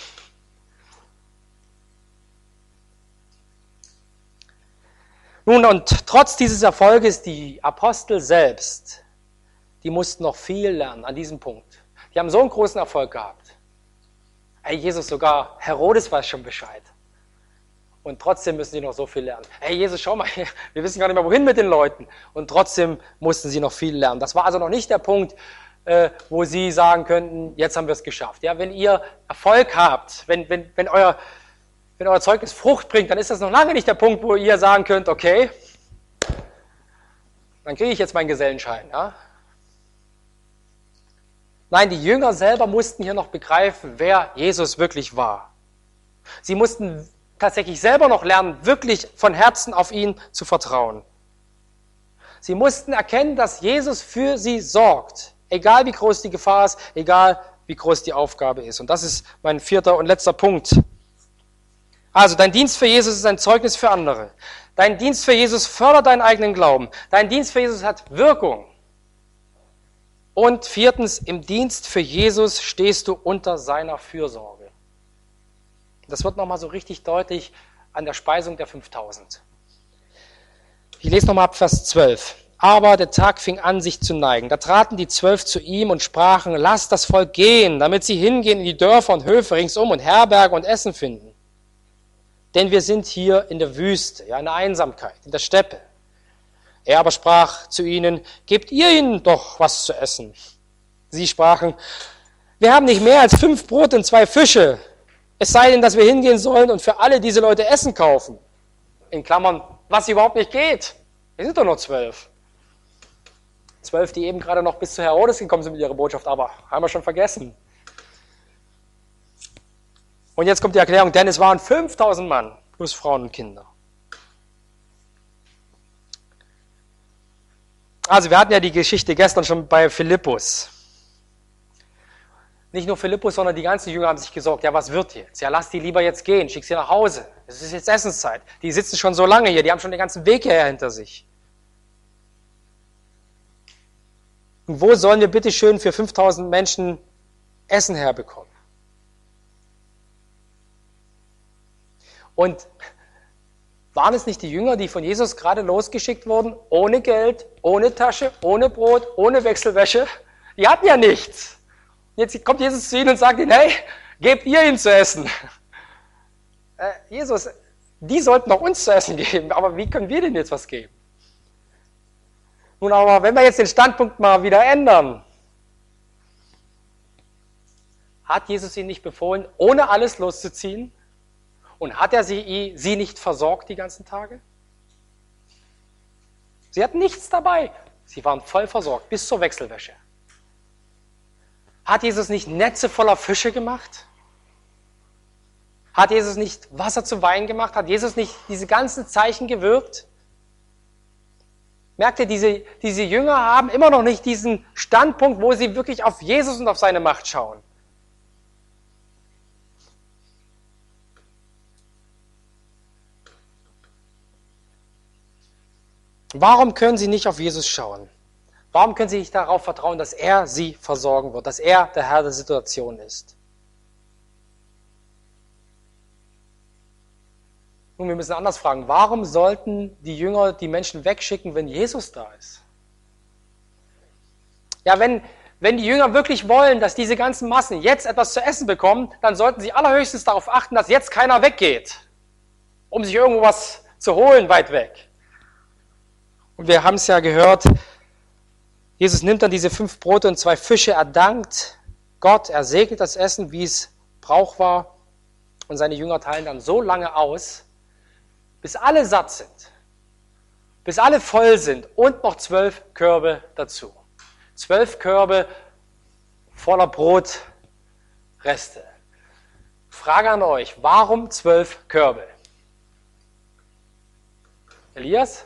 Nun, und trotz dieses Erfolges, die Apostel selbst, die mussten noch viel lernen an diesem Punkt. Die haben so einen großen Erfolg gehabt. Hey, Jesus, sogar Herodes weiß schon Bescheid. Und trotzdem müssen sie noch so viel lernen. Hey, Jesus, schau mal, wir wissen gar nicht mehr, wohin mit den Leuten. Und trotzdem mussten sie noch viel lernen. Das war also noch nicht der Punkt, wo sie sagen könnten, jetzt haben wir es geschafft. Ja, wenn ihr Erfolg habt, wenn euer Zeugnis Frucht bringt, dann ist das noch lange nicht der Punkt, wo ihr sagen könnt, okay, dann kriege ich jetzt meinen Gesellenschein. Ja? Nein, die Jünger selber mussten hier noch begreifen, wer Jesus wirklich war. Sie mussten tatsächlich selber noch lernen, wirklich von Herzen auf ihn zu vertrauen. Sie mussten erkennen, dass Jesus für sie sorgt, egal wie groß die Gefahr ist, egal wie groß die Aufgabe ist. Und das ist mein 4. und letzter Punkt. Also, dein Dienst für Jesus ist ein Zeugnis für andere. Dein Dienst für Jesus fördert deinen eigenen Glauben. Dein Dienst für Jesus hat Wirkung. Und 4. im Dienst für Jesus stehst du unter seiner Fürsorge. Das wird nochmal so richtig deutlich an der Speisung der 5000. Ich lese nochmal ab Vers 12. Aber der Tag fing an, sich zu neigen. Da traten die 12 zu ihm und sprachen, lasst das Volk gehen, damit sie hingehen in die Dörfer und Höfe ringsum und Herberge und Essen finden. Denn wir sind hier in der Wüste, ja, in der Einsamkeit, in der Steppe. Er aber sprach zu ihnen, gebt ihr ihnen doch was zu essen. Sie sprachen, wir haben nicht mehr als 5 Brote und 2 Fische. Es sei denn, dass wir hingehen sollen und für alle diese Leute Essen kaufen. In Klammern, was überhaupt nicht geht. Wir sind doch nur 12. 12, die eben gerade noch bis zu Herodes gekommen sind mit ihrer Botschaft, aber haben wir schon vergessen. Und jetzt kommt die Erklärung, denn es waren 5000 Mann plus Frauen und Kinder. Also wir hatten ja die Geschichte gestern schon bei Philippus. Nicht nur Philippus, sondern die ganzen Jünger haben sich gesorgt, ja, was wird jetzt? Ja, lass die lieber jetzt gehen, schick sie nach Hause. Es ist jetzt Essenszeit. Die sitzen schon so lange hier, die haben schon den ganzen Weg hierher hinter sich. Und wo sollen wir bitte schön für 5000 Menschen Essen herbekommen? Und waren es nicht die Jünger, die von Jesus gerade losgeschickt wurden, ohne Geld, ohne Tasche, ohne Brot, ohne Wechselwäsche? Die hatten ja nichts. Jetzt kommt Jesus zu ihnen und sagt ihnen, hey, gebt ihr ihnen zu essen. Jesus, die sollten doch uns zu essen geben, aber wie können wir denen jetzt was geben? Nun aber, wenn wir jetzt den Standpunkt mal wieder ändern, hat Jesus ihnen nicht befohlen, ohne alles loszuziehen? Und hat er sie nicht versorgt die ganzen Tage? Sie hatten nichts dabei. Sie waren voll versorgt, bis zur Wechselwäsche. Hat Jesus nicht Netze voller Fische gemacht? Hat Jesus nicht Wasser zu Wein gemacht? Hat Jesus nicht diese ganzen Zeichen gewirkt? Merkt ihr, diese Jünger haben immer noch nicht diesen Standpunkt, wo sie wirklich auf Jesus und auf seine Macht schauen. Warum können sie nicht auf Jesus schauen? Warum können sie nicht darauf vertrauen, dass er sie versorgen wird, dass er der Herr der Situation ist? Nun, wir müssen anders fragen, warum sollten die Jünger die Menschen wegschicken, wenn Jesus da ist? Ja, wenn die Jünger wirklich wollen, dass diese ganzen Massen jetzt etwas zu essen bekommen, dann sollten sie allerhöchstens darauf achten, dass jetzt keiner weggeht, um sich irgendwo was zu holen weit weg. Und wir haben es ja gehört, Jesus nimmt dann diese 5 Brote und 2 Fische, er dankt Gott, er segnet das Essen, wie es Brauch war, und seine Jünger teilen dann so lange aus, bis alle satt sind, bis alle voll sind und noch 12 Körbe dazu. 12 Körbe voller Brotreste. Frage an euch, warum 12 Körbe? Elias?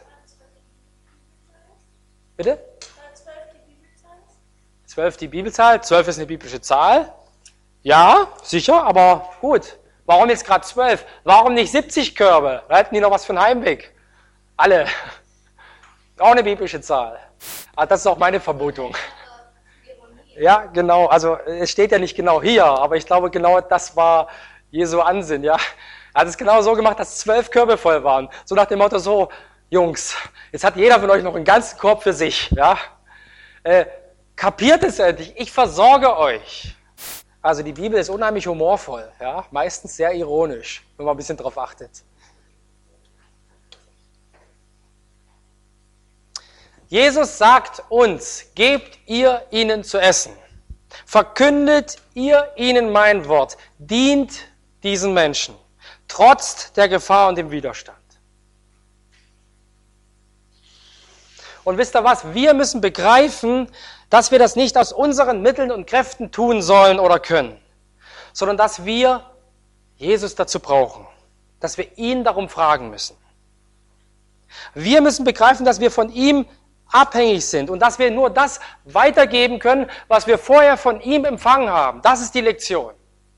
Bitte? 12 die Bibelzahl? 12 ist eine biblische Zahl. Ja, sicher, aber gut. Warum jetzt gerade 12? Warum nicht 70 Körbe? Da hätten die noch was für einen Heimweg. Alle. Auch eine biblische Zahl. Aber das ist auch meine Vermutung. Ja, genau. Also es steht ja nicht genau hier, aber ich glaube genau das war Jesu Ansinn. Ja, er hat es genau so gemacht, dass 12 Körbe voll waren. So nach dem Motto so, Jungs, jetzt hat jeder von euch noch einen ganzen Korb für sich. Ja, Kapiert es endlich, ich versorge euch. Also die Bibel ist unheimlich humorvoll, ja? Meistens sehr ironisch, wenn man ein bisschen drauf achtet. Jesus sagt uns, gebt ihr ihnen zu essen. Verkündet ihr ihnen mein Wort. Dient diesen Menschen. Trotz der Gefahr und dem Widerstand. Und wisst ihr was? Wir müssen begreifen, dass wir das nicht aus unseren Mitteln und Kräften tun sollen oder können, sondern dass wir Jesus dazu brauchen, dass wir ihn darum fragen müssen. Wir müssen begreifen, dass wir von ihm abhängig sind und dass wir nur das weitergeben können, was wir vorher von ihm empfangen haben. Das ist die Lektion.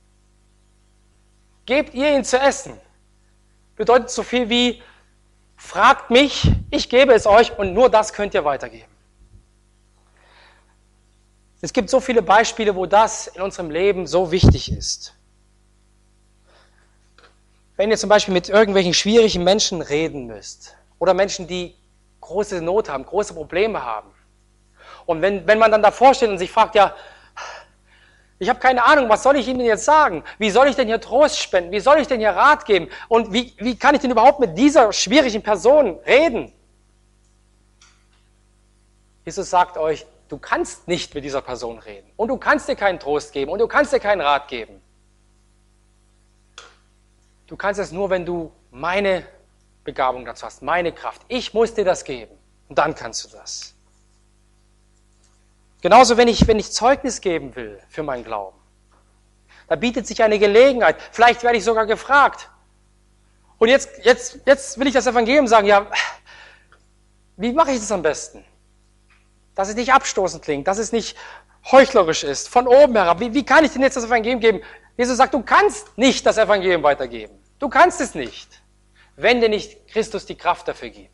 Gebt ihr ihn zu essen. Bedeutet so viel wie, fragt mich, ich gebe es euch und nur das könnt ihr weitergeben. Es gibt so viele Beispiele, wo das in unserem Leben so wichtig ist. Wenn ihr zum Beispiel mit irgendwelchen schwierigen Menschen reden müsst oder Menschen, die große Not haben, große Probleme haben. Und wenn man dann davor steht und sich fragt, ja, ich habe keine Ahnung, was soll ich Ihnen jetzt sagen? Wie soll ich denn hier Trost spenden? Wie soll ich denn hier Rat geben? Und wie kann ich denn überhaupt mit dieser schwierigen Person reden? Jesus sagt euch, du kannst nicht mit dieser Person reden. Und du kannst dir keinen Trost geben. Und du kannst dir keinen Rat geben. Du kannst es nur, wenn du meine Begabung dazu hast, meine Kraft. Ich muss dir das geben. Und dann kannst du das. Genauso, wenn ich Zeugnis geben will für meinen Glauben. Da bietet sich eine Gelegenheit. Vielleicht werde ich sogar gefragt. Und jetzt will ich das Evangelium sagen. Ja, wie mache ich das am besten? Dass es nicht abstoßend klingt, dass es nicht heuchlerisch ist, von oben herab. Wie kann ich denn jetzt das Evangelium geben? Jesus sagt, du kannst nicht das Evangelium weitergeben. Du kannst es nicht, wenn dir nicht Christus die Kraft dafür gibt.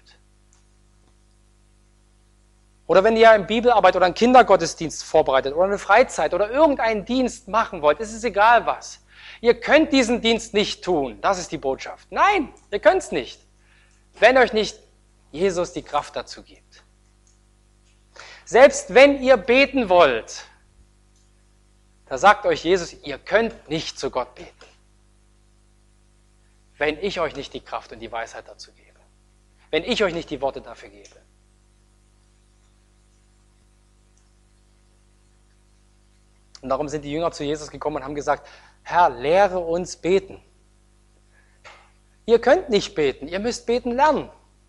Oder wenn ihr eine Bibelarbeit oder einen Kindergottesdienst vorbereitet oder eine Freizeit oder irgendeinen Dienst machen wollt, ist es egal was. Ihr könnt diesen Dienst nicht tun. Das ist die Botschaft. Nein, ihr könnt es nicht, wenn euch nicht Jesus die Kraft dazu gibt. Selbst wenn ihr beten wollt, da sagt euch Jesus, ihr könnt nicht zu Gott beten, wenn ich euch nicht die Kraft und die Weisheit dazu gebe. Wenn ich euch nicht die Worte dafür gebe. Und darum sind die Jünger zu Jesus gekommen und haben gesagt, Herr, lehre uns beten. Ihr könnt nicht beten, ihr müsst beten lernen.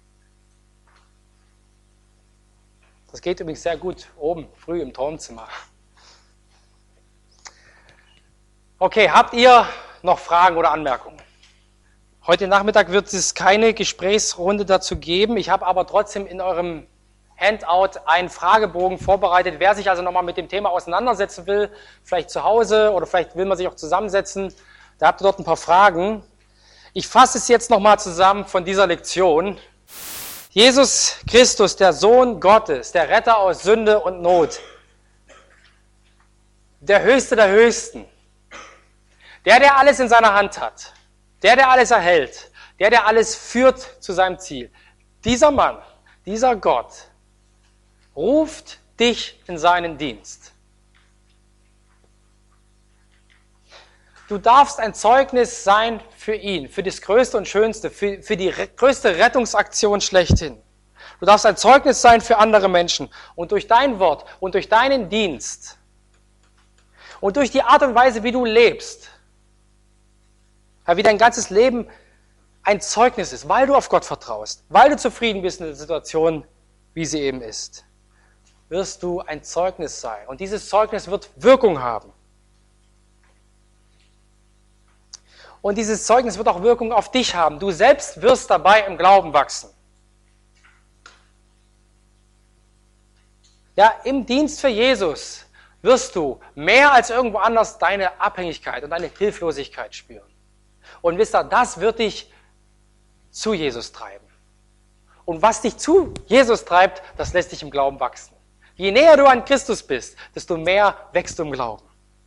Das geht übrigens sehr gut oben, früh im Turmzimmer. Okay, habt ihr noch Fragen oder Anmerkungen? Heute Nachmittag wird es keine Gesprächsrunde dazu geben. Ich habe aber trotzdem in eurem Handout einen Fragebogen vorbereitet. Wer sich also nochmal mit dem Thema auseinandersetzen will, vielleicht zu Hause oder vielleicht will man sich auch zusammensetzen, da habt ihr dort ein paar Fragen. Ich fasse es jetzt nochmal zusammen von dieser Lektion. Jesus Christus, der Sohn Gottes, der Retter aus Sünde und Not, der Höchste der Höchsten, der alles in seiner Hand hat, der alles erhält, der alles führt zu seinem Ziel. Dieser Mann, dieser Gott, ruft dich in seinen Dienst. Du darfst ein Zeugnis sein für ihn, für das Größte und Schönste, für die größte Rettungsaktion schlechthin. Du darfst ein Zeugnis sein für andere Menschen. Und durch dein Wort und durch deinen Dienst und durch die Art und Weise, wie du lebst, wie dein ganzes Leben ein Zeugnis ist, weil du auf Gott vertraust, weil du zufrieden bist in der Situation, wie sie eben ist, wirst du ein Zeugnis sein. Und dieses Zeugnis wird Wirkung haben. Und dieses Zeugnis wird auch Wirkung auf dich haben. Du selbst wirst dabei im Glauben wachsen. Ja, im Dienst für Jesus wirst du mehr als irgendwo anders deine Abhängigkeit und deine Hilflosigkeit spüren. Und wisst ihr, das wird dich zu Jesus treiben. Und was dich zu Jesus treibt, das lässt dich im Glauben wachsen. Je näher du an Christus bist, desto mehr wächst du im Glauben.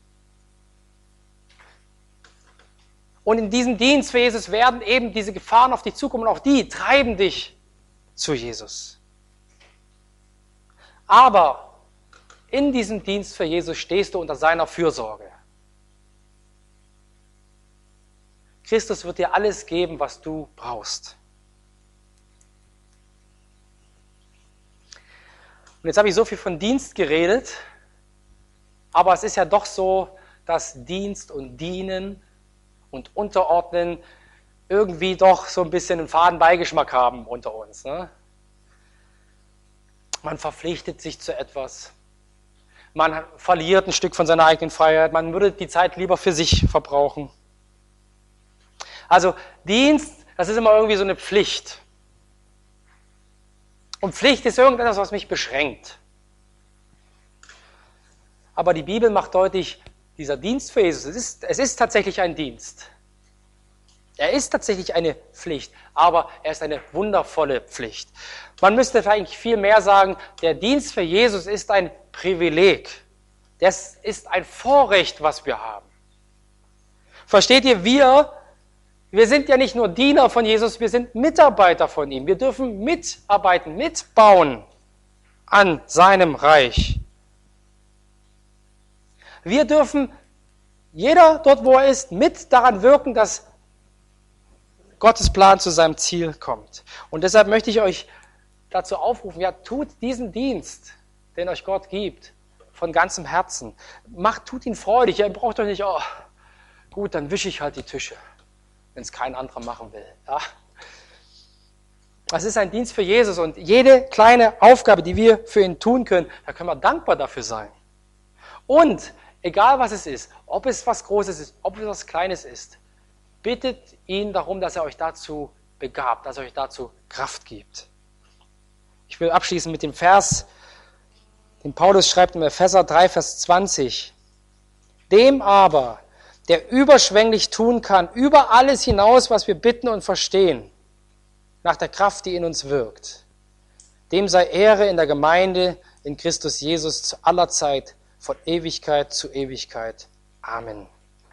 Und in diesem Dienst für Jesus werden eben diese Gefahren auf dich zukommen und auch die treiben dich zu Jesus. Aber In diesem Dienst für Jesus stehst du unter seiner Fürsorge. Christus wird dir alles geben, was du brauchst. Und jetzt habe ich so viel von Dienst geredet, aber es ist ja doch so, dass Dienst und Dienen und Unterordnen irgendwie doch so ein bisschen einen faden Beigeschmack haben unter uns. Ne? Man verpflichtet sich zu etwas. Man verliert ein Stück von seiner eigenen Freiheit. Man würde die Zeit lieber für sich verbrauchen. Also Dienst, das ist immer irgendwie so eine Pflicht. Und Pflicht ist irgendetwas, was mich beschränkt. Aber die Bibel macht deutlich, dieser Dienst für Jesus, es ist tatsächlich ein Dienst. Er ist tatsächlich eine Pflicht, aber er ist eine wundervolle Pflicht. Man müsste eigentlich viel mehr sagen, der Dienst für Jesus ist ein Privileg. Das ist ein Vorrecht, was wir haben. Versteht ihr, wir sind ja nicht nur Diener von Jesus, wir sind Mitarbeiter von ihm. Wir dürfen mitarbeiten, mitbauen an seinem Reich. Wir dürfen, jeder dort, wo er ist, mit daran wirken, dass Gottes Plan zu seinem Ziel kommt. Und deshalb möchte ich euch dazu aufrufen, ja, tut diesen Dienst, den euch Gott gibt, von ganzem Herzen. Tut ihn freudig. Ihr braucht euch nicht, gut, dann wische ich halt die Tische, wenn es kein anderer machen will. Ja. Das ist ein Dienst für Jesus und jede kleine Aufgabe, die wir für ihn tun können, da können wir dankbar dafür sein. Und egal was es ist, ob es was Großes ist, ob es was Kleines ist, bittet ihn darum, dass er euch dazu begabt, dass er euch dazu Kraft gibt. Ich will abschließen mit dem Vers, den Paulus schreibt in Epheser 3, Vers 20. Dem aber, der überschwänglich tun kann, über alles hinaus, was wir bitten und verstehen, nach der Kraft, die in uns wirkt. Dem sei Ehre in der Gemeinde in Christus Jesus zu aller Zeit, von Ewigkeit zu Ewigkeit. Amen.